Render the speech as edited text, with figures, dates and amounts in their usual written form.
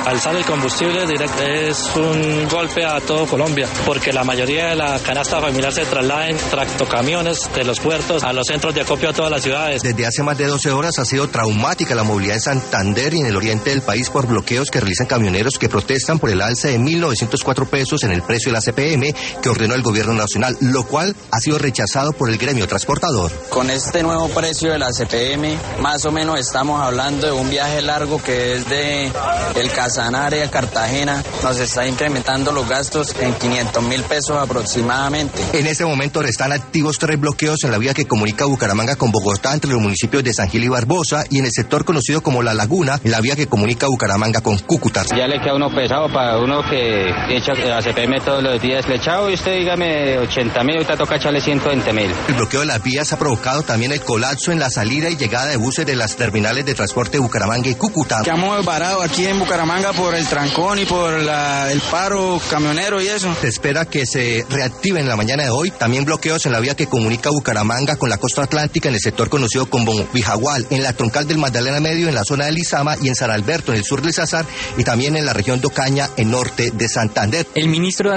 Alzar el combustible es un golpe a todo Colombia, porque la mayoría de la canasta familiar se traslada en tractocamiones de los puertos a los centros de acopio a todas las ciudades. Desde hace más de 12 horas ha sido traumática la movilidad en Santander y en el oriente del país por bloqueos que realizan camioneros que protestan por el alza de 1.904 pesos en el precio de la CPM que ordenó el gobierno nacional, lo cual ha sido rechazado por el gremio transportador. Con este nuevo precio de la CPM, más o menos estamos hablando de un viaje largo que es de el Casanare a Cartagena, nos está incrementando los gastos en 500.000 pesos aproximadamente. En este momento están activos 3 bloqueos en la vía que comunica Bucaramanga con Bogotá entre los municipios de San Gil y Barbosa y en el sector conocido como La Laguna, en la vía que comunica Bucaramanga con Cúcuta. Ya le queda uno pesado para uno que echa la CPM todos los días. Le echado y usted dígame 80.000, ahorita toca echarle 120.000. El bloqueo de las vías ha provocado también el colapso en la salida y llegada de buses de las terminales de transporte de Bucaramanga y Cúcuta. Quedamos varados aquí en Bucaramanga por el trancón y por el paro camionero y eso. Se espera que se reactive en la mañana de hoy. También bloqueos en la vía que comunica Bucaramanga con la costa atlántica en el sector conocido como Bijagual, en la troncal del Magdalena Medio, en la zona de Lizama y en San Alberto, en el sur del Cesar y también en la región de Ocaña, en norte de Santander. El ministro de